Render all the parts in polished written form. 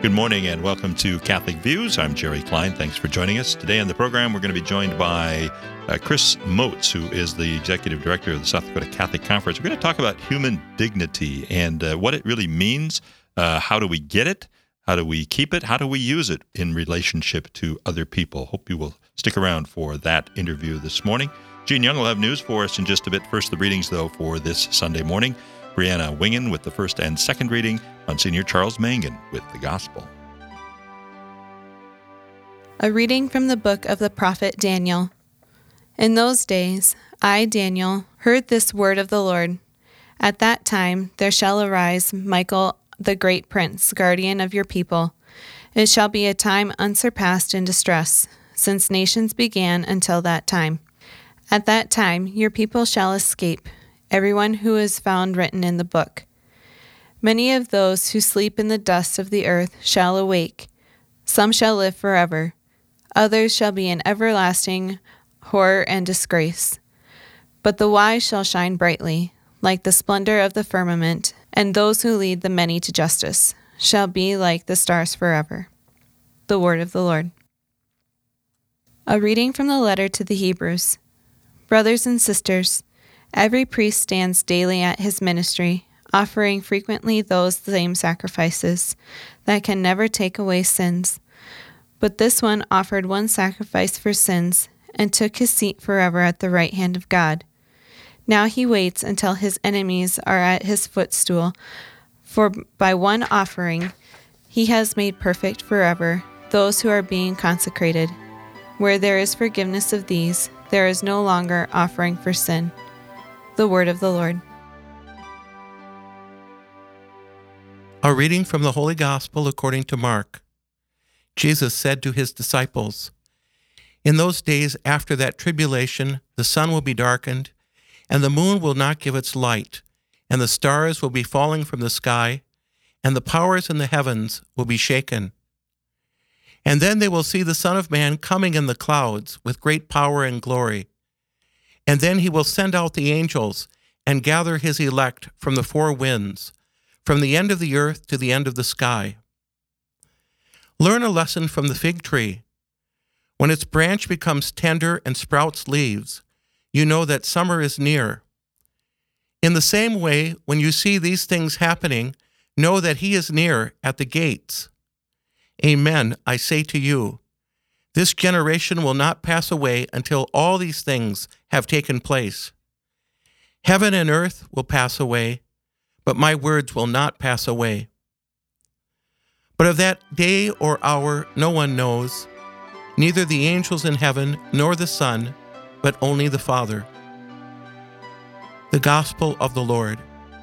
Good morning and welcome to Catholic Views. I'm Jerry Klein. Thanks for joining us. Today on the program, we're going to be joined by Chris Moats, who is the Executive Director of the South Dakota Catholic Conference. We're going to talk about human dignity and what it really means. How do we get it? How do we keep it? How do we use it in relationship to other people? Hope you will stick around for that interview this morning. Gene Young will have news for us in just a bit. First, the readings, though, for this Sunday morning. Brianna Wingen with the first and second reading. Monsignor Charles Mangan with the Gospel. A reading from the book of the prophet Daniel. In those days, I, Daniel, heard this word of the Lord. At that time there shall arise Michael, the great prince, guardian of your people. It shall be a time unsurpassed in distress, since nations began until that time. At that time your people shall escape, everyone who is found written in the book. Many of those who sleep in the dust of the earth shall awake. Some shall live forever. Others shall be in everlasting horror and disgrace. But the wise shall shine brightly, like the splendor of the firmament, and those who lead the many to justice shall be like the stars forever. The word of the Lord. A reading from the letter to the Hebrews. Brothers and sisters, every priest stands daily at his ministry, offering frequently those same sacrifices that can never take away sins. But this one offered one sacrifice for sins and took his seat forever at the right hand of God. Now he waits until his enemies are at his footstool, for by one offering he has made perfect forever those who are being consecrated. Where there is forgiveness of these, there is no longer offering for sin. The word of the Lord. A reading from the Holy Gospel according to Mark. Jesus said to his disciples, "In those days after that tribulation, the sun will be darkened, and the moon will not give its light, and the stars will be falling from the sky, and the powers in the heavens will be shaken. And then they will see the Son of Man coming in the clouds with great power and glory. And then he will send out the angels and gather his elect from the four winds, from the end of the earth to the end of the sky. Learn a lesson from the fig tree. When its branch becomes tender and sprouts leaves, you know that summer is near. In the same way, when you see these things happening, know that he is near at the gates. Amen, I say to you, this generation will not pass away until all these things have taken place. Heaven and earth will pass away, but my words will not pass away. But of that day or hour no one knows, neither the angels in heaven nor the Son, but only the Father." The Gospel of the Lord.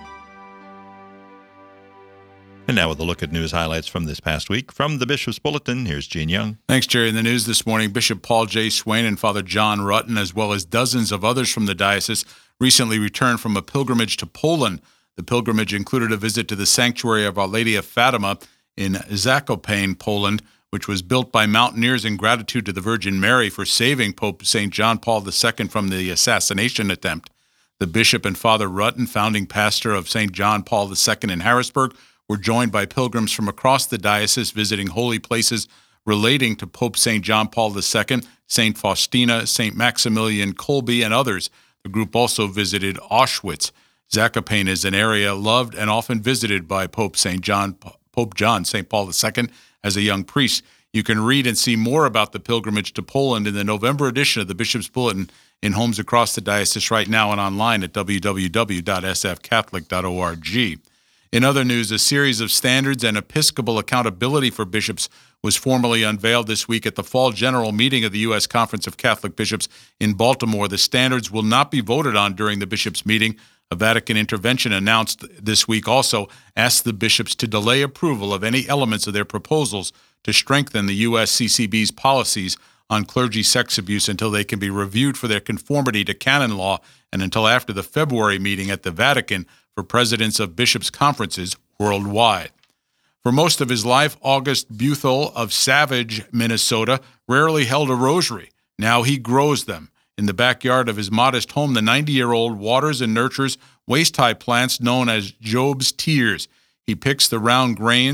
And now with a look at news highlights from this past week. From the Bishop's Bulletin, here's Gene Young. Thanks, Jerry. In the news this morning, Bishop Paul J. Swain and Father John Rutten, as well as dozens of others from the diocese, recently returned from a pilgrimage to Poland. The pilgrimage included a visit to the sanctuary of Our Lady of Fatima in Zakopane, Poland, which was built by mountaineers in gratitude to the Virgin Mary for saving Pope St. John Paul II from the assassination attempt. The bishop and Father Rutten, founding pastor of St. John Paul II in Harrisburg, were joined by pilgrims from across the diocese visiting holy places relating to Pope St. John Paul II, St. Faustina, St. Maximilian Kolbe, and others. The group also visited Auschwitz. Zakopane is an area loved and often visited by Pope John St. Paul II as a young priest. You can read and see more about the pilgrimage to Poland in the November edition of the Bishop's Bulletin in homes across the diocese right now and online at www.sfcatholic.org. In other news, a series of standards and episcopal accountability for bishops was formally unveiled this week at the Fall General Meeting of the U.S. Conference of Catholic Bishops in Baltimore. The standards will not be voted on during the bishops' meeting. A Vatican intervention announced this week also asked the bishops to delay approval of any elements of their proposals to strengthen the USCCB's policies on clergy sex abuse until they can be reviewed for their conformity to canon law and until after the February meeting at the Vatican for presidents of bishops' conferences worldwide. For most of his life, August Buthel of Savage, Minnesota, rarely held a rosary. Now he grows them. In the backyard of his modest home, the 90-year-old waters and nurtures waist-high plants known as Job's Tears. He picks the round grains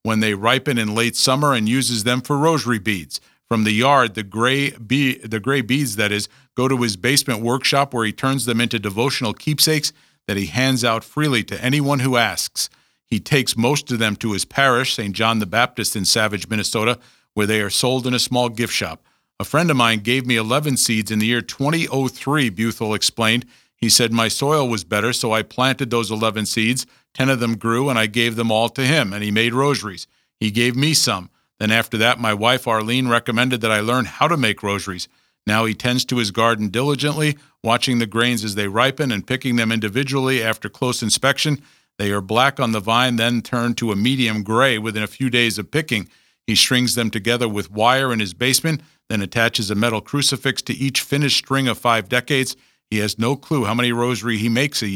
when they ripen in late summer and uses them for rosary beads. From the yard, the gray beads, that is, go to his basement workshop where he turns them into devotional keepsakes that he hands out freely to anyone who asks. He takes most of them to his parish, St. John the Baptist in Savage, Minnesota, where they are sold in a small gift shop. A friend of mine gave me 11 seeds in the year 2003, Buthel explained. He said my soil was better, so I planted those 11 seeds. 10 of them grew, and I gave them all to him, and he made rosaries. He gave me some. Then after that, my wife, Arlene, recommended that I learn how to make rosaries. Now he tends to his garden diligently, watching the grains as they ripen and picking them individually after close inspection. They are black on the vine, then turn to a medium gray within a few days of picking. He strings them together with wire in his basement, then attaches a metal crucifix to each finished string of 5 decades. He has no clue how many rosaries he makes a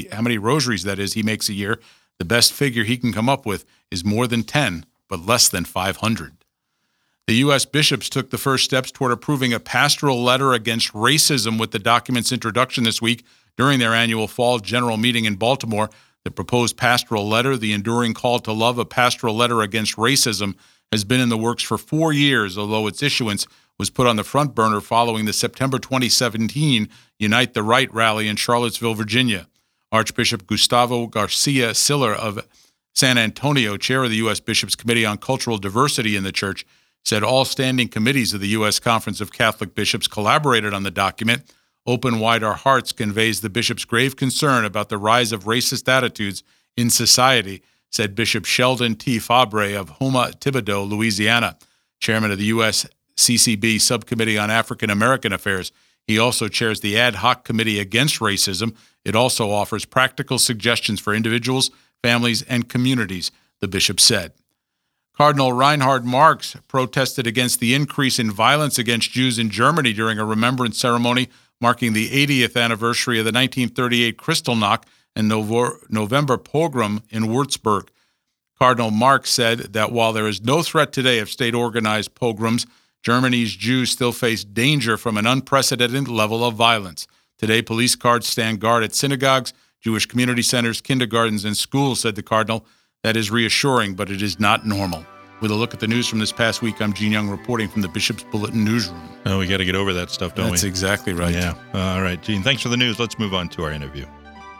year. The best figure he can come up with is more than 10, but less than 500. The U.S. bishops took the first steps toward approving a pastoral letter against racism with the document's introduction this week during their annual fall general meeting in Baltimore. The proposed pastoral letter, the Enduring Call to Love, a pastoral letter against racism, has been in the works for 4 years, although its issuance was put on the front burner following the September 2017 Unite the Right rally in Charlottesville, Virginia. Archbishop Gustavo Garcia Siller of San Antonio, chair of the U.S. Bishops' Committee on Cultural Diversity in the Church, said all standing committees of the U.S. Conference of Catholic Bishops collaborated on the document. Open Wide Our Hearts conveys the bishop's grave concern about the rise of racist attitudes in society, said Bishop Sheldon T. Fabre of Houma Thibodaux, Louisiana, chairman of the U.S. CCB Subcommittee on African American Affairs. He also chairs the Ad Hoc Committee Against Racism. It also offers practical suggestions for individuals, families, and communities, the bishop said. Cardinal Reinhard Marx protested against the increase in violence against Jews in Germany during a remembrance ceremony marking the 80th anniversary of the 1938 Kristallnacht and November pogrom in Würzburg. Cardinal Marx said that while there is no threat today of state-organized pogroms, Germany's Jews still face danger from an unprecedented level of violence. Today, police cars stand guard at synagogues, Jewish community centers, kindergartens, and schools, said the cardinal. That is reassuring, but it is not normal. With a look at the news from this past week, I'm Gene Young reporting from the Bishop's Bulletin newsroom. Oh, we got to get over that stuff, don't we? That's exactly right. Yeah. All right, Gene, thanks for the news. Let's move on to our interview.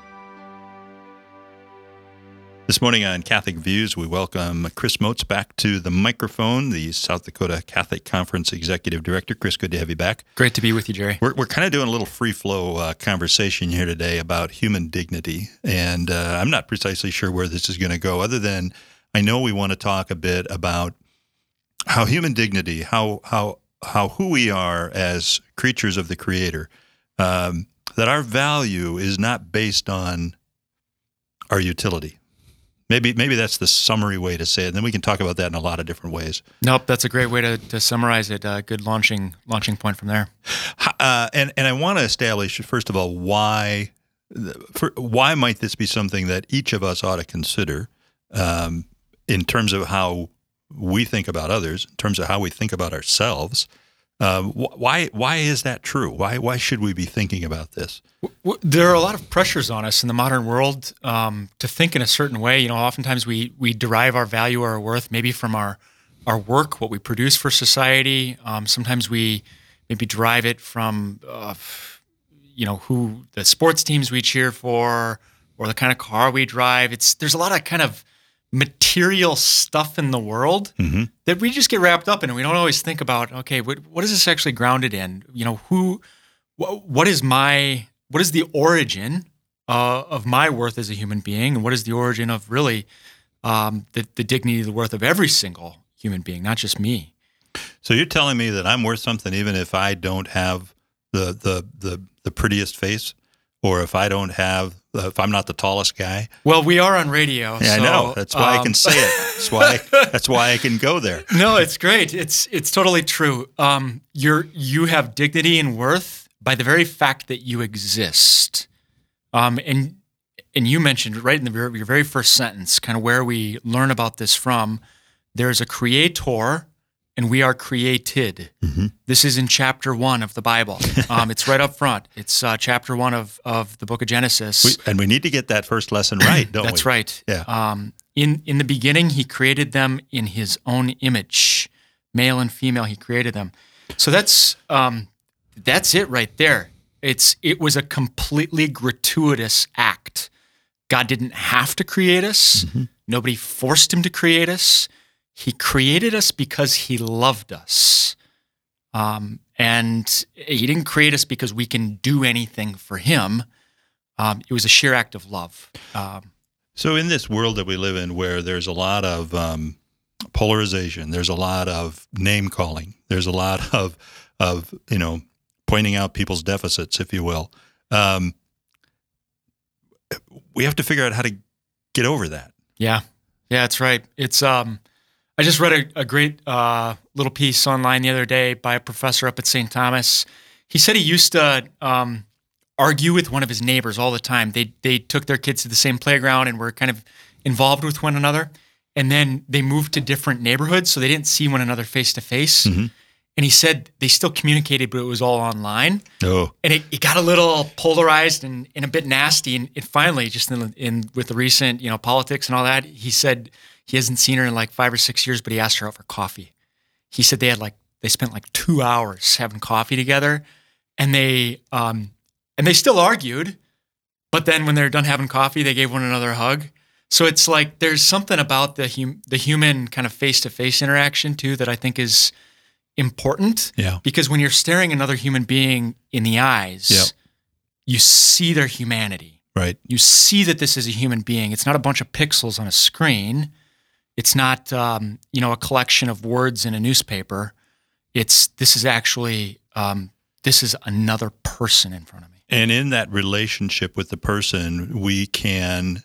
This morning on Catholic Views, we welcome Chris Moats back to the microphone, the South Dakota Catholic Conference Executive Director. Chris, good to have you back. Great to be with you, Jerry. We're kind of doing a little free-flow conversation here today about human dignity, and I'm not precisely sure where this is going to go, other than I know we want to talk a bit about how human dignity, how who we are as creatures of the Creator, that our value is not based on our utility. Maybe that's the summary way to say it. And then we can talk about that in a lot of different ways. Nope, that's a great way to summarize it. Good launching point from there. And I want to establish, first of all, why might this be something that each of us ought to consider in terms of how we think about others, in terms of how we think about ourselves. Why is that true? Why should we be thinking about this? There are a lot of pressures on us in the modern world to think in a certain way. You know, oftentimes we derive our value or our worth maybe from our work, what we produce for society. Sometimes we maybe derive it from who the sports teams we cheer for or the kind of car we drive. There's a lot of kind of material stuff in the world that we just get wrapped up in, and we don't always think about, okay, what is this actually grounded in? You know, what is the origin of my worth as a human being, and what is the origin of really the dignity, the worth of every single human being, not just me? So you're telling me that I'm worth something even if I don't have the prettiest face, or if I don't have, if I'm not the tallest guy? Well, we are on radio. Yeah, so, I know. That's why I can say it. That's why I can go there. No, it's great. It's totally true. You have dignity and worth by the very fact that you exist. And you mentioned right in your very first sentence, kind of where we learn about this from. There's a creator, and we are created. This is in chapter 1 of the Bible. It's right up front. It's chapter 1 of the book of Genesis. And we need to get that first lesson right, don't we? That's right. Yeah. in the beginning, he created them in his own image, male and female. He created them. So that's it right there. It was a completely gratuitous act. God didn't have to create us. Mm-hmm. Nobody forced him to create us. He created us because he loved us. And he didn't create us because we can do anything for him. It was a sheer act of love. So in this world that we live in, where there's a lot of polarization, there's a lot of name calling, there's a lot of pointing out people's deficits, if you will. We have to figure out how to get over that. Yeah, that's right. It's I just read a great little piece online the other day by a professor up at St. Thomas. He said he used to argue with one of his neighbors all the time. They took their kids to the same playground and were kind of involved with one another. And then they moved to different neighborhoods, so they didn't see one another face to face. And he said they still communicated, but it was all online. Oh. And it got a little polarized and a bit nasty. And it finally, just with the recent politics and all that, he said he hasn't seen her in like 5 or 6 years, but he asked her out for coffee. He said they spent like 2 hours having coffee together, and they still argued, but then when they're done having coffee, they gave one another a hug. So it's like there's something about the human kind of face-to-face interaction too that I think is important. Yeah. Because when you're staring another human being in the eyes, you see their humanity. Right. You see that this is a human being. It's not a bunch of pixels on a screen. It's not a collection of words in a newspaper. This is another person in front of me. And in that relationship with the person, we can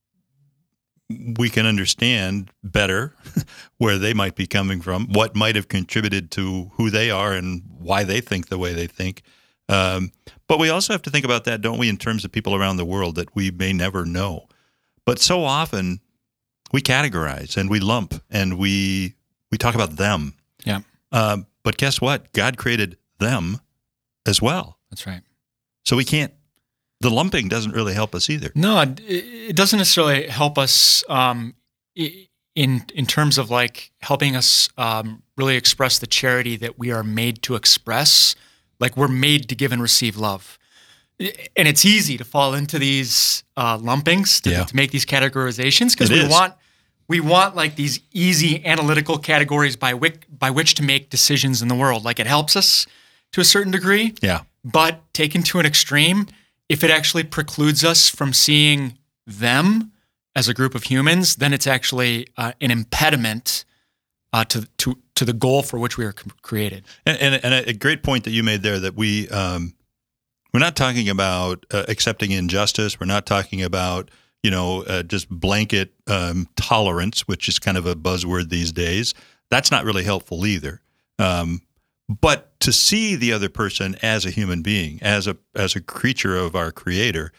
understand better where they might be coming from, what might have contributed to who they are and why they think the way they think. But we also have to think about that, don't we, in terms of people around the world that we may never know. But so often we categorize and we lump and we talk about them. Yeah. But guess what? God created them as well. That's right. So the lumping doesn't really help us either. No, it doesn't necessarily help us in terms of like helping us really express the charity that we are made to express. Like we're made to give and receive love. And it's easy to fall into these lumpings, to make these categorizations, because we want like these easy analytical categories by which to make decisions in the world. Like it helps us to a certain degree. Yeah. But taken to an extreme, if it actually precludes us from seeing them as a group of humans, then it's actually an impediment to the goal for which we were created. And a great point that you made there, that we're not talking about accepting injustice. We're not talking about just blanket tolerance, which is kind of a buzzword these days. That's not really helpful either. But to see the other person as a human being, as a creature of our Creator,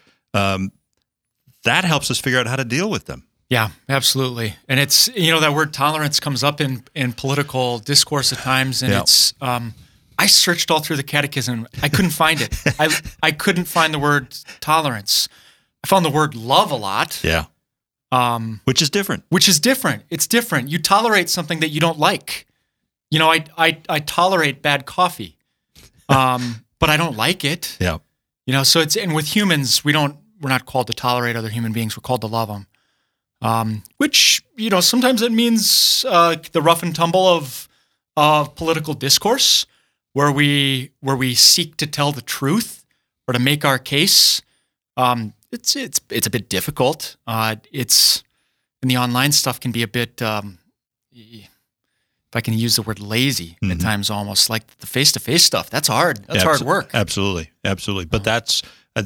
that helps us figure out how to deal with them. Yeah, absolutely. And it's, that word tolerance comes up in political discourse at times, and it's, I searched all through the catechism. I couldn't find it. I couldn't find the word tolerance. I found the word love a lot. Yeah. Which is different. It's different. You tolerate something that you don't like. I tolerate bad coffee, but I don't like it. Yeah. So and with humans, we're not called to tolerate other human beings. We're called to love them. Which, sometimes it means the rough and tumble of political discourse, where we seek to tell the truth or to make our case. It's a bit difficult. And the online stuff can be a bit, if I can use the word lazy at times, almost like the face-to-face stuff. That's hard. That's hard work. Absolutely. But that's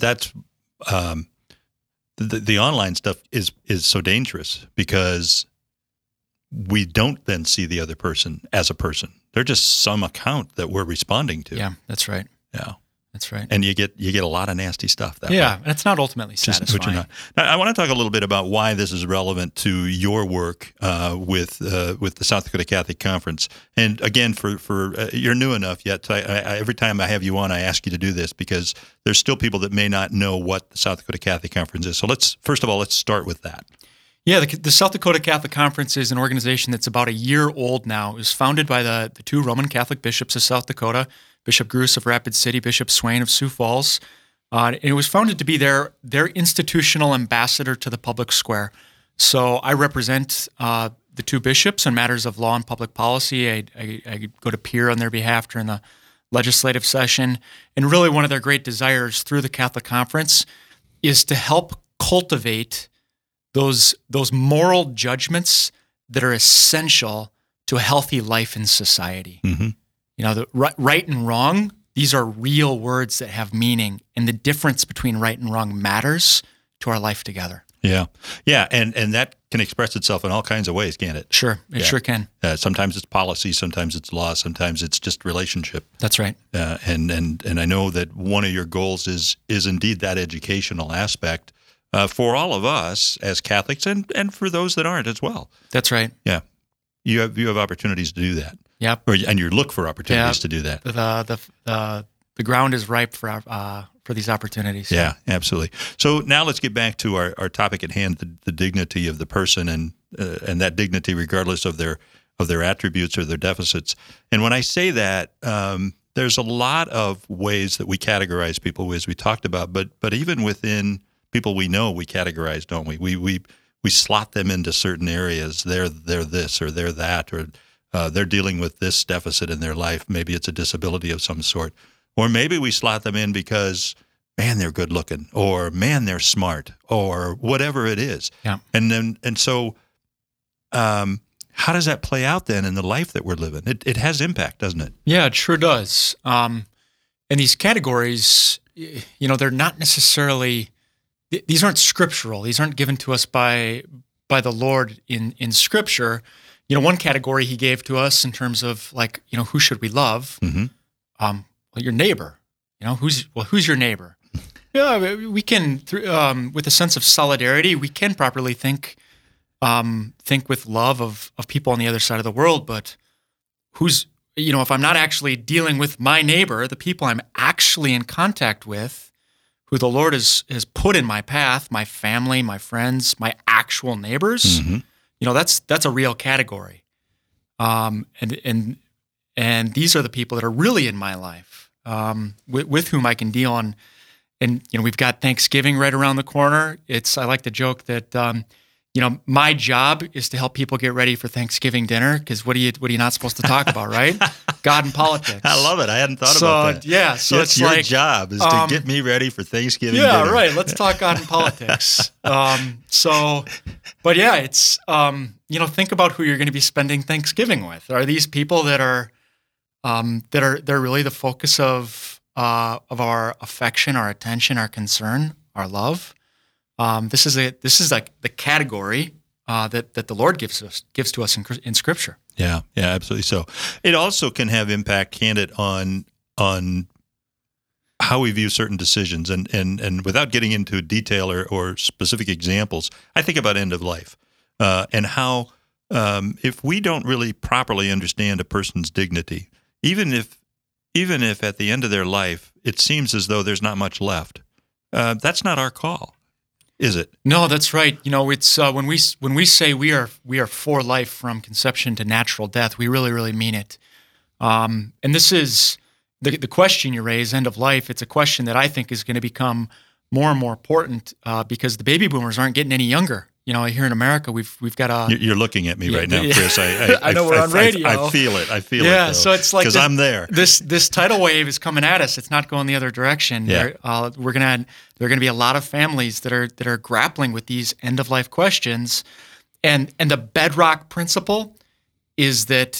the online stuff is so dangerous, because we don't then see the other person as a person. They're just some account that we're responding to. Yeah, that's right. Yeah. That's right. And you get a lot of nasty stuff that way. Yeah, and it's not ultimately satisfying. Now, I want to talk a little bit about why this is relevant to your work with the South Dakota Catholic Conference. And again, for you're new enough yet. Every time I have you on, I ask you to do this, because there's still people that may not know what the South Dakota Catholic Conference is. So let's start with that. Yeah, the South Dakota Catholic Conference is an organization that's about a year old now. It was founded by the two Roman Catholic bishops of South Dakota, Bishop Gruss of Rapid City, Bishop Swain of Sioux Falls. And it was founded to be their institutional ambassador to the public square. So I represent the two bishops on matters of law and public policy. I go to peer on their behalf during the legislative session. And really one of their great desires through the Catholic Conference is to help cultivate those moral judgments that are essential to a healthy life in society. Mm-hmm. You know, the right and wrong, these are real words that have meaning, and the difference between right and wrong matters to our life together. Yeah. Yeah. And that can express itself in all kinds of ways, can't it? Sure. It sure can. Sometimes it's policy, sometimes it's law, sometimes it's just relationship. That's right. And I know that one of your goals is indeed that educational aspect for all of us as Catholics and for those that aren't as well. That's right. Yeah. You have opportunities to do that. Yep. And you look for opportunities to do that. The ground is ripe for these opportunities. Yeah, absolutely. So now let's get back to our topic at hand: the dignity of the person, and that dignity, regardless of their attributes or their deficits. And when I say that, there's a lot of ways that we categorize people, as we talked about. But even within people we know, we categorize, don't we? We slot them into certain areas. They're this or they're that, or they're dealing with this deficit in their life. Maybe it's a disability of some sort. Or maybe we slot them in because, man, they're good looking, or man, they're smart, or whatever it is. Yeah. And so, how does that play out then in the life that we're living? It has impact, doesn't it? Yeah, it sure does. And these categories, you know, they're not necessarily, these aren't scriptural. These aren't given to us by the Lord in Scripture. You know, one category He gave to us in terms of, like, you know, who should we love? Mm-hmm. Well, your neighbor. You know, who's your neighbor? Yeah, we can, with a sense of solidarity, we can properly think with love of people on the other side of the world. But if I'm not actually dealing with my neighbor, the people I'm actually in contact with, who the Lord has put in my path, my family, my friends, my actual neighbors, Mm-hmm. you know, that's a real category. And these are the people that are really in my life, with whom I can deal on. And, you know, we've got Thanksgiving right around the corner. I like to joke that, you know, my job is to help people get ready for Thanksgiving dinner, because what are you not supposed to talk about, right? God and politics. I love it. I hadn't thought about that. Yeah, so it's your job is to get me ready for Thanksgiving dinner. Yeah, right. Let's talk God and politics. But yeah, it's you know, think about who you're going to be spending Thanksgiving with. Are these people that are they're really the focus of our affection, our attention, our concern, our love? This is like the category that the Lord gives to us in Scripture. Yeah, absolutely. So it also can have impact, can it, on how we view certain decisions. And without getting into detail or specific examples, I think about end of life and how if we don't really properly understand a person's dignity, even if at the end of their life it seems as though there's not much left, that's not our call. Is it? No, that's right. You know, it's when we say we are for life from conception to natural death, we really, really mean it. And this is the question you raise, end of life. It's a question that I think is going to become more and more important because the baby boomers aren't getting any younger. You know, here in America, we've got a. You're looking at me right now, Chris. I know we're on radio. I feel it. Yeah, so it's like because I'm there. This tidal wave is coming at us. It's not going the other direction. Yeah. There are going to be a lot of families that are grappling with these end of life questions, and the bedrock principle is that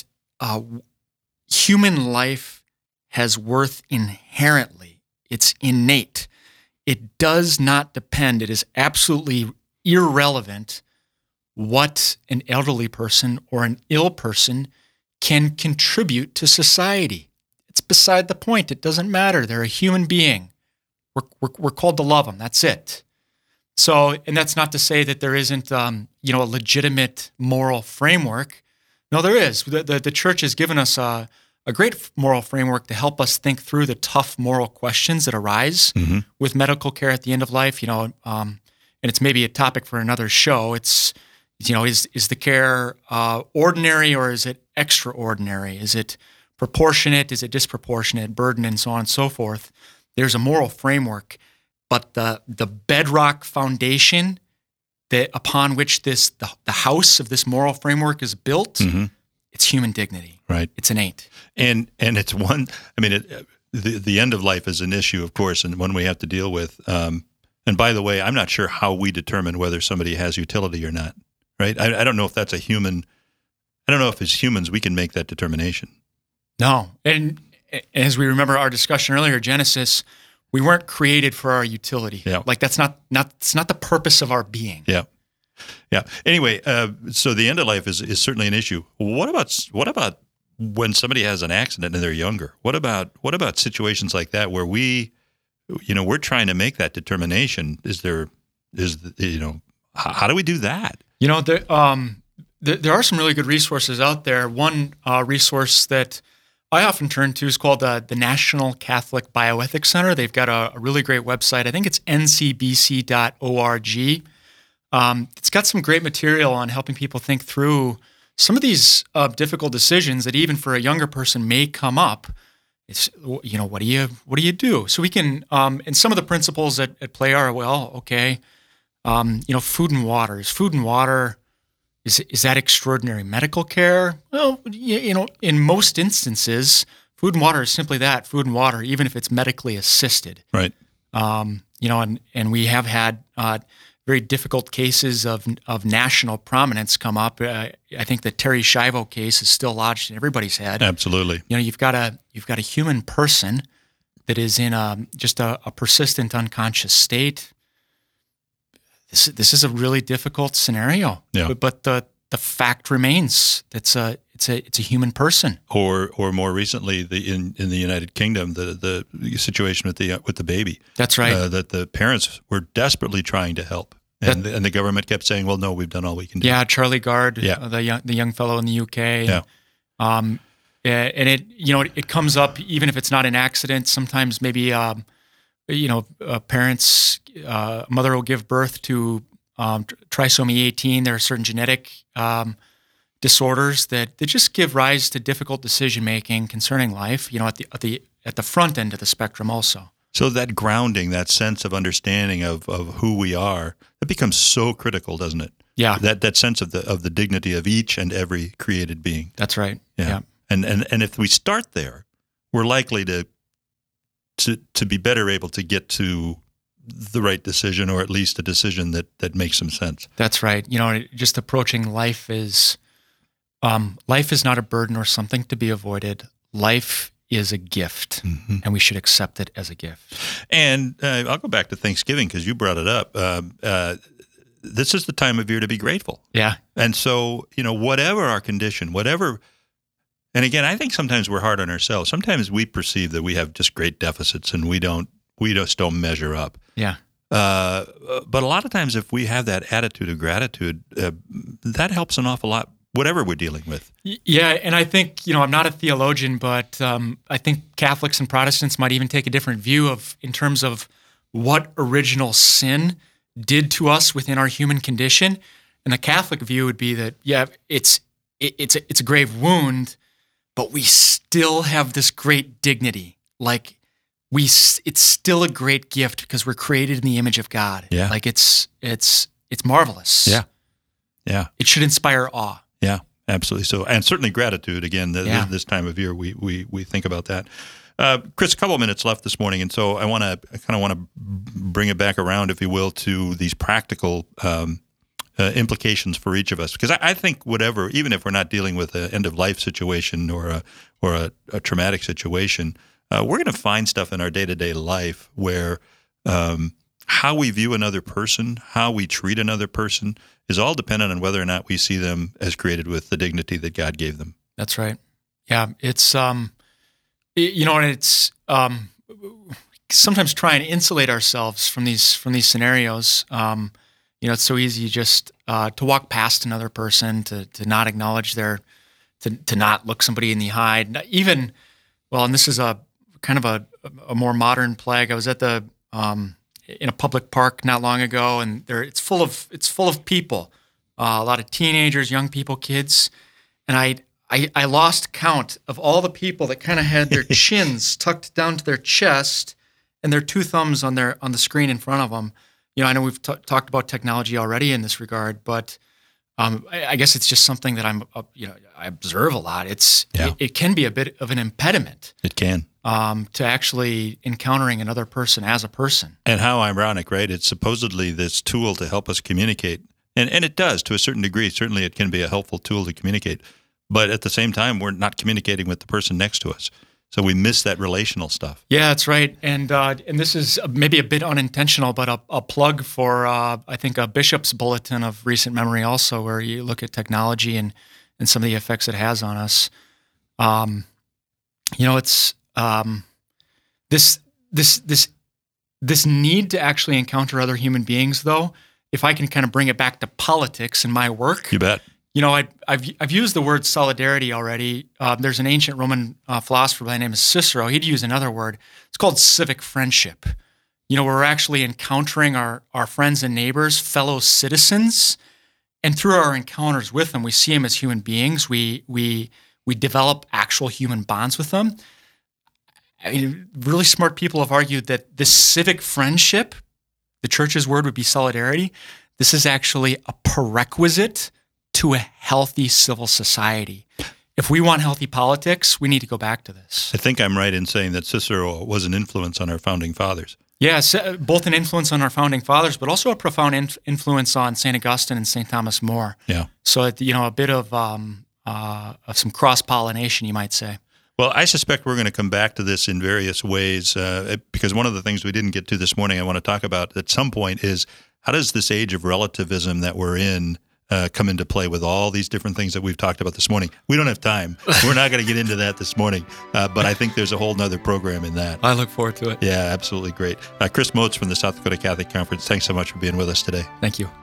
human life has worth inherently. It's innate. It does not depend. It is absolutely irrelevant what an elderly person or an ill person can contribute to society. It's beside the point. It doesn't matter. They're a human being. We're called to love them. That's it. So, and that's not to say that there isn't, a legitimate moral framework. No, there is. The church has given us a great moral framework to help us think through the tough moral questions that arise with medical care at the end of life. And it's maybe a topic for another show. It's Is the care ordinary or is it extraordinary? Is it proportionate? Is it disproportionate? Burden, and so on and so forth. There's a moral framework, but the bedrock foundation that upon which the house of this moral framework is built, it's human dignity. Right. It's innate. And it's one. I mean, the end of life is an issue, of course, and one we have to deal with. And by the way, I'm not sure how we determine whether somebody has utility or not. Right. I don't know if that's a human. I don't know if as humans we can make that determination. No. And as we remember our discussion earlier, Genesis, we weren't created for our utility. Yeah. Like it's not the purpose of our being. Yeah. Yeah. Anyway, so the end of life is certainly an issue. What about when somebody has an accident and they're younger? What about situations like that where we're trying to make that determination? How do we do that? There are some really good resources out there. One resource that I often turn to is called the National Catholic Bioethics Center. They've got a really great website. I think it's ncbc.org. It's got some great material on helping people think through some of these difficult decisions that even for a younger person may come up. It's what do you do? So we can and some of the principles at play are food and water. Is food and water is that extraordinary medical care? Well, in most instances, food and water is simply that, food and water, even if it's medically assisted. Right. And we have had very difficult cases of national prominence come up. I think the Terry Schiavo case is still lodged in everybody's head. Absolutely. You've got a human person that is in just a persistent unconscious state. This is a really difficult scenario. Yeah. But the fact remains it's a human person. Or more recently, in the United Kingdom, the situation with the baby. That's right. That the parents were desperately trying to help, and the government kept saying, "Well, no, we've done all we can do." Yeah, Charlie Gard, Yeah. The young fellow in the UK. Yeah. And it comes up even if it's not an accident. Sometimes maybe parents, mother will give birth to trisomy 18. There are certain genetic disorders that just give rise to difficult decision making concerning life. At the front end of the spectrum, also. So that grounding, that sense of understanding of who we are, it becomes so critical, doesn't it? Yeah. That sense of the dignity of each and every created being. That's right. Yeah. And if we start there, we're likely to be better able to get to the right decision, or at least a decision that makes some sense. That's right. Just approaching life is not a burden or something to be avoided. Life is a gift, and we should accept it as a gift. And I'll go back to Thanksgiving because you brought it up. This is the time of year to be grateful. Yeah. And so, whatever our condition, and again, I think sometimes we're hard on ourselves. Sometimes we perceive that we have just great deficits and we just don't measure up. Yeah. But a lot of times if we have that attitude of gratitude, that helps an awful lot, whatever we're dealing with. Yeah, and I think, I'm not a theologian, but I think Catholics and Protestants might even take a different view in terms of what original sin did to us within our human condition. And the Catholic view would be that, it's a grave wound, but we still have this great dignity. Like it's still a great gift because we're created in the image of God. Yeah. Like it's marvelous. Yeah. Yeah. It should inspire awe. Yeah, absolutely. So, and certainly gratitude. Again, this time of year, we think about that. Chris, a couple of minutes left this morning, and so I want to bring it back around, if you will, to these practical implications for each of us. Because I think even if we're not dealing with an end of life situation or a traumatic situation, we're going to find stuff in our day-to-day life where how we view another person, how we treat another person, is all dependent on whether or not we see them as created with the dignity that God gave them. That's right. Yeah, it's and it's sometimes try and insulate ourselves from these scenarios. It's so easy just to walk past another person, to not acknowledge to not look somebody in the eye. Even, and this is a kind of a more modern plague. I was at in a public park not long ago, and it's full of people a lot of teenagers, young people, kids, and I lost count of all the people that kind of had their chins tucked down to their chest and their two thumbs on the screen in front of them. I know we've talked about technology already in this regard, but I guess it's just something that I observe a lot. It can be a bit of an impediment. It can. To actually encountering another person as a person. And how ironic, right? It's supposedly this tool to help us communicate. And it does to a certain degree. Certainly it can be a helpful tool to communicate. But at the same time, we're not communicating with the person next to us. So we miss that relational stuff. Yeah, that's right. And this is maybe a bit unintentional, but a plug for, I think, a Bishop's Bulletin of recent memory also, where you look at technology and some of the effects it has on us. It's this need to actually encounter other human beings, though, if I can kind of bring it back to politics in my work. You bet. I've used the word solidarity already. There's an ancient Roman philosopher by the name of Cicero. He'd use another word. It's called civic friendship. We're actually encountering our friends and neighbors, fellow citizens, and through our encounters with them, we see them as human beings. We develop actual human bonds with them. I mean, really smart people have argued that this civic friendship, the church's word would be solidarity, this is actually a prerequisite to a healthy civil society. If we want healthy politics, we need to go back to this. I think I'm right in saying that Cicero was an influence on our founding fathers. Yes, both an influence on our founding fathers, but also a profound influence on St. Augustine and St. Thomas More. Yeah. So, a bit of some cross-pollination, you might say. Well, I suspect we're going to come back to this in various ways because one of the things we didn't get to this morning I want to talk about at some point is how does this age of relativism that we're in come into play with all these different things that we've talked about this morning. We don't have time. We're not going to get into that this morning, but I think there's a whole nother program in that. I look forward to it. Yeah, absolutely great. Chris Moats from the South Dakota Catholic Conference, thanks so much for being with us today. Thank you.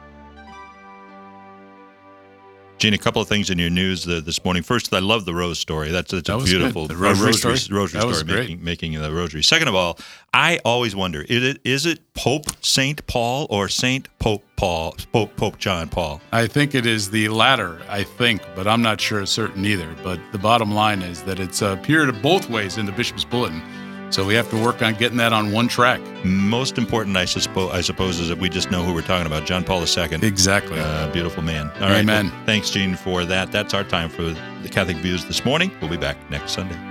Gene, a couple of things in your news this morning. First, I love the rose story. That's a beautiful the rosary story. Rosary story, making the rosary. Second of all, I always wonder, is it Pope St. Paul or St. Pope John Paul? I think it is the latter, but I'm not sure certain either. But the bottom line is that it's appeared both ways in the Bishop's Bulletin. So we have to work on getting that on one track. Most important, I suppose, is that we just know who we're talking about, John Paul II. Exactly. Beautiful man. All Amen. right. Well, thanks, Gene, for that. That's our time for the Catholic Views this morning. We'll be back next Sunday.